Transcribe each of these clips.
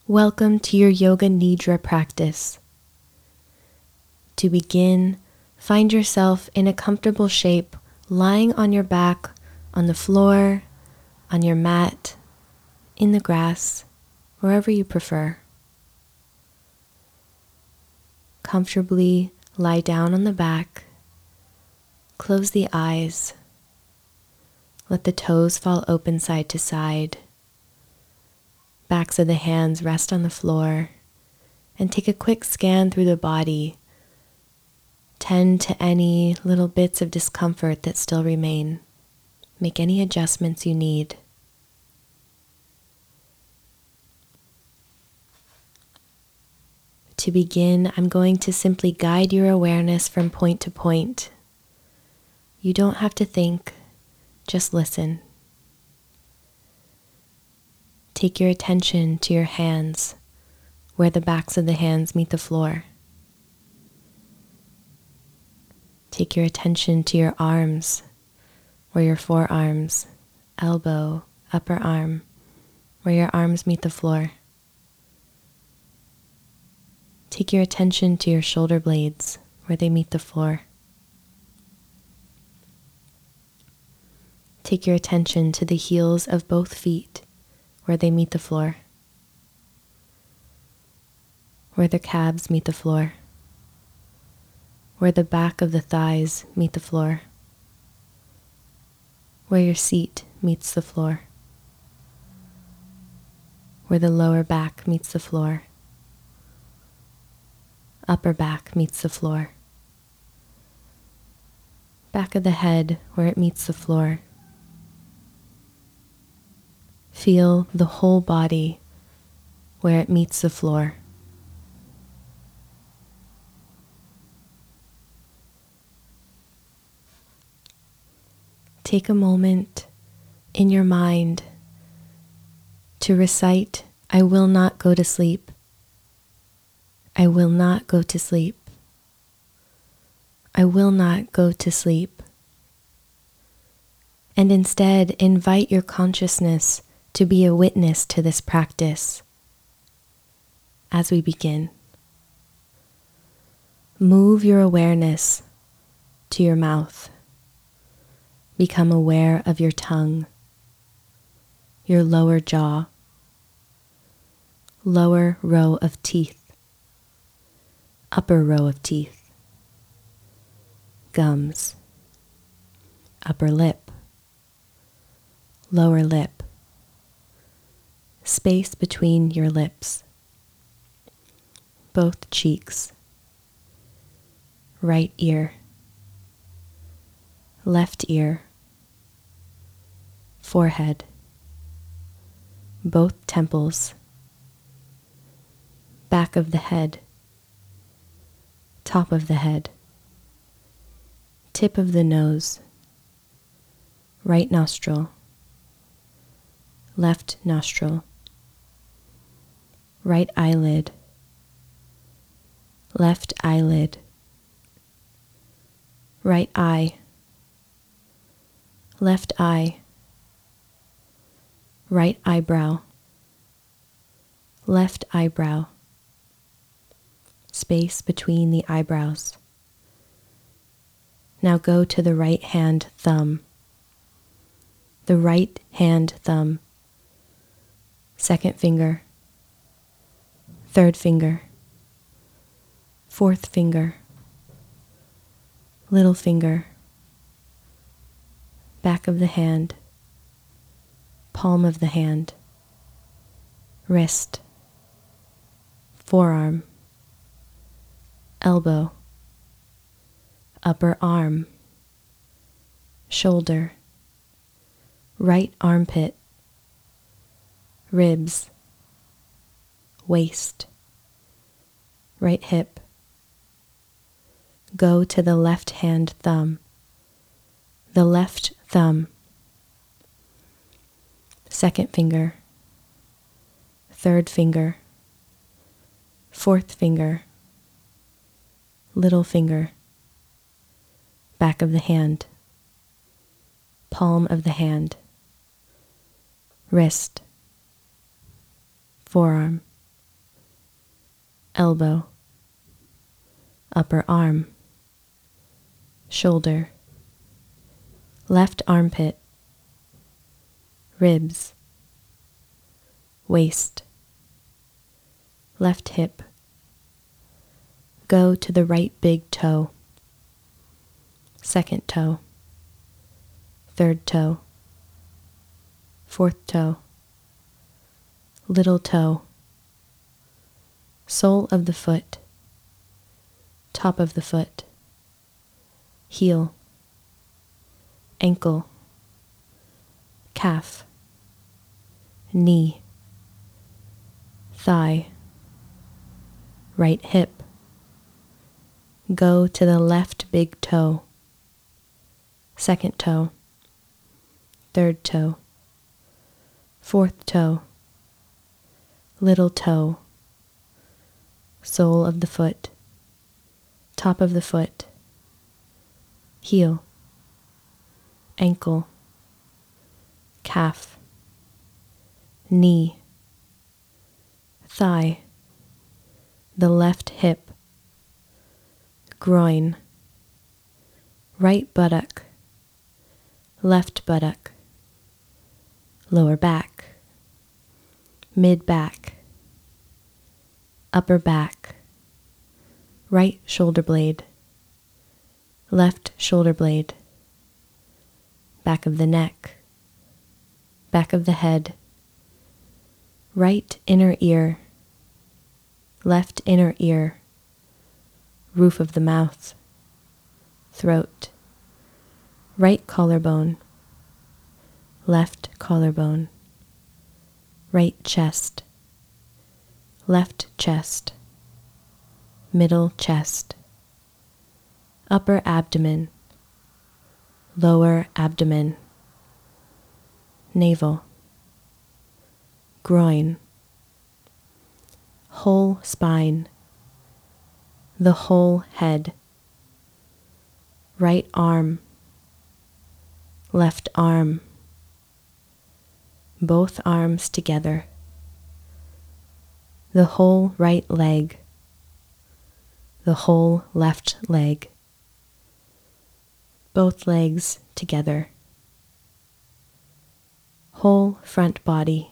Welcome to your Yoga Nidra practice. To begin, find yourself in a comfortable shape, lying on your back, on the floor, on your mat, in the grass, wherever you prefer. Comfortably lie down on the back, close the eyes, let the toes fall open side to side. Backs of the hands rest on the floor, and take a quick scan through the body. Tend to any little bits of discomfort that still remain. Make any adjustments you need. To begin, I'm going to simply guide your awareness from point to point. You don't have to think, just listen. Take your attention to your hands, where the backs of the hands meet the floor. Take your attention to your arms, where your forearms, elbow, upper arm, where your arms meet the floor. Take your attention to your shoulder blades, where they meet the floor. Take your attention to the heels of both feet, where they meet the floor, where the calves meet the floor, where the back of the thighs meet the floor, where your seat meets the floor, where the lower back meets the floor, upper back meets the floor, back of the head where it meets the floor. Feel the whole body where it meets the floor. Take a moment in your mind to recite, "I will not go to sleep. I will not go to sleep. I will not go to sleep." And instead, invite your consciousness to be a witness to this practice. As we begin, move your awareness to your mouth. Become aware of your tongue, your lower jaw, lower row of teeth, upper row of teeth, gums, upper lip, lower lip, space between your lips, both cheeks, right ear, left ear, forehead, both temples, back of the head, top of the head, tip of the nose, right nostril, left nostril, right eyelid, left eyelid, right eye, left eye, right eyebrow, left eyebrow, space between the eyebrows. Now go to the right hand thumb, the right hand thumb, second finger, third finger, fourth finger, little finger, back of the hand, palm of the hand, wrist, forearm, elbow, upper arm, shoulder, right armpit, ribs, waist, right hip. Go to the left hand thumb, the left thumb, second finger, third finger, fourth finger, little finger, back of the hand, palm of the hand, wrist, forearm, elbow, upper arm, shoulder, left armpit, ribs, waist, left hip. Go to the right big toe, second toe, third toe, fourth toe, little toe, sole of the foot, top of the foot, heel, ankle, calf, knee, thigh, right hip. Go to the left big toe, second toe, third toe, fourth toe, little toe, sole of the foot, top of the foot, heel, ankle, calf, knee, thigh, the left hip, groin, right buttock, left buttock, lower back, mid back, upper back, right shoulder blade, left shoulder blade, back of the neck, back of the head, right inner ear, left inner ear, roof of the mouth, throat, right collarbone, left collarbone, right chest, left chest, middle chest, upper abdomen, lower abdomen, navel, groin, whole spine, the whole head, right arm, left arm, both arms together, the whole right leg, the whole left leg, both legs together, whole front body,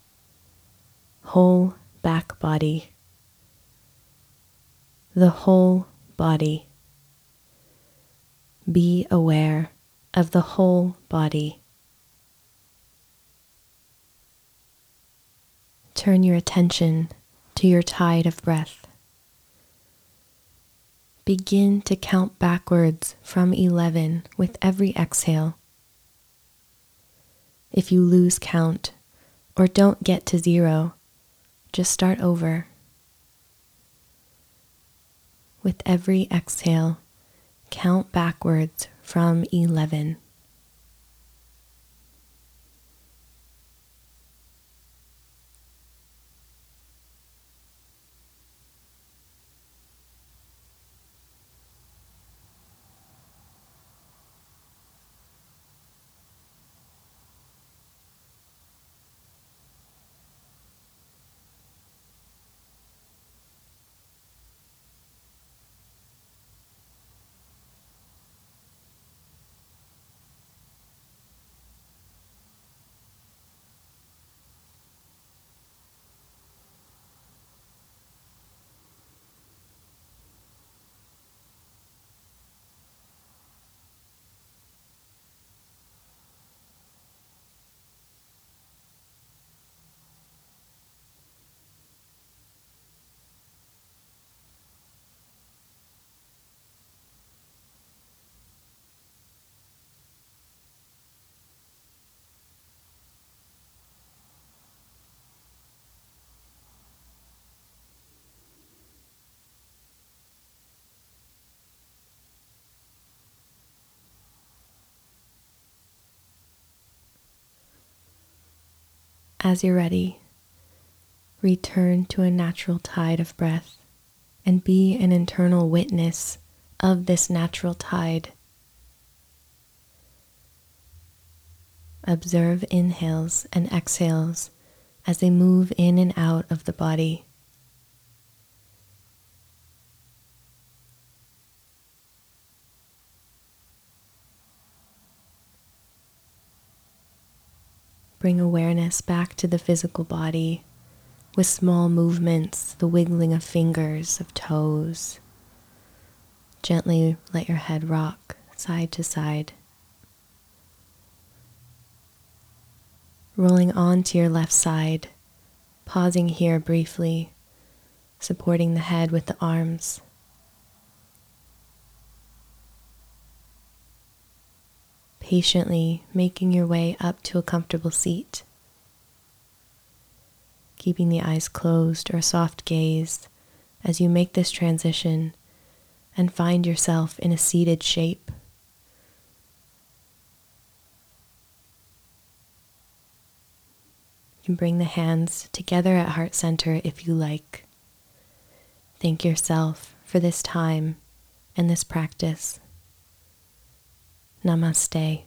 whole back body, the whole body. Be aware of the whole body. Turn your attention to your tide of breath. Begin to count backwards from 11 with every exhale. If you lose count or don't get to 0, just start over. With every exhale, count backwards from 11. As you're ready, return to a natural tide of breath and be an internal witness of this natural tide. Observe inhales and exhales as they move in and out of the body. Bring awareness back to the physical body with small movements, the wiggling of fingers, of toes. Gently let your head rock side to side. Rolling onto your left side, pausing here briefly, supporting the head with the arms. Patiently making your way up to a comfortable seat. Keeping the eyes closed or soft gaze as you make this transition and find yourself in a seated shape. You can bring the hands together at heart center if you like. Thank yourself for this time and this practice. Namaste.